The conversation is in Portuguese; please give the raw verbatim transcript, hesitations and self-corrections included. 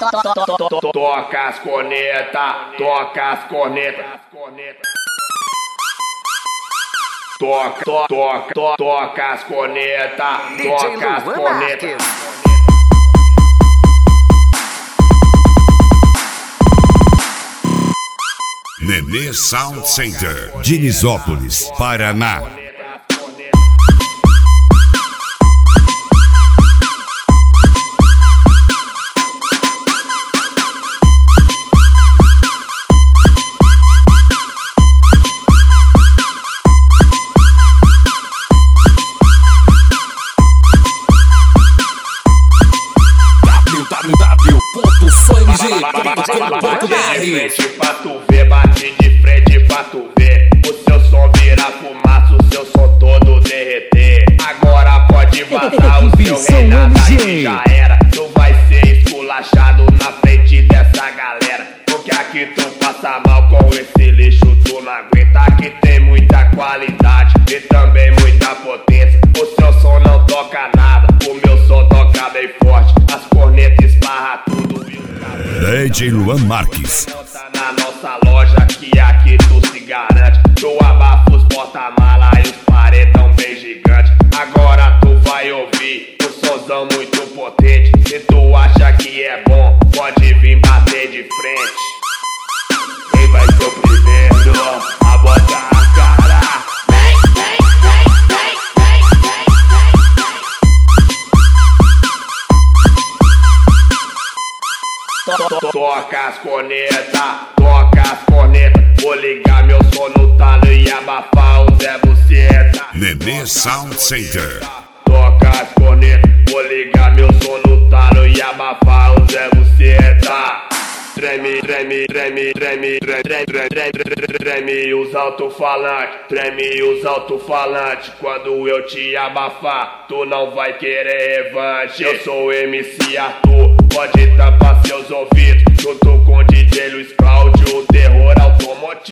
Toca as corneta, toca as corneta. Toca, toca, toca, toca as corneta, toca as corneta. Nenê Sound Center, Dinisópolis, Paraná. w w w ponto som m g ponto b r. De frente pra tu ver, bate de frente pra tu ver. O seu som vira fumaça, o seu som todo derreter. Agora pode vazar o seu reinado aí já era. Tu vai ser esculachado na frente dessa galera. Porque aqui tu passa mal com esse lixo, tu não aguenta. Aqui tem muita qualidade e também muita potência. O seu som não toca nada, o meu som toca bem forte. As cornetas esparra tudo e os D J Luan Marques. tá na nossa loja que aqui tu se garante. Tu abafa os porta-mala e os paredão bem gigante. Agora tu vai ouvir um somzão muito potente. Se tu acha que é bom, pode vir bater de frente. Quem vai ser o primeiro a botar a cara? Vem, vem, vem, vem, vem, vem, vem. Toca as corneta, toca as corneta. Vou ligar meu som no talo e abafar o Zé Buceta. Nenê Sound Center. Toca as corneta, vou ligar meu som no talo e abafar o Zé Buceta. Treme, treme, treme, treme, treme, treme, treme, treme, treme os alto-falantes, treme os alto-falantes. Quando eu te abafar, tu não vai querer revanche. Eu sou o M C Arthur, pode tampar seus ouvidos. Junto com o D J Luiz Cláudio, o terror automotivo.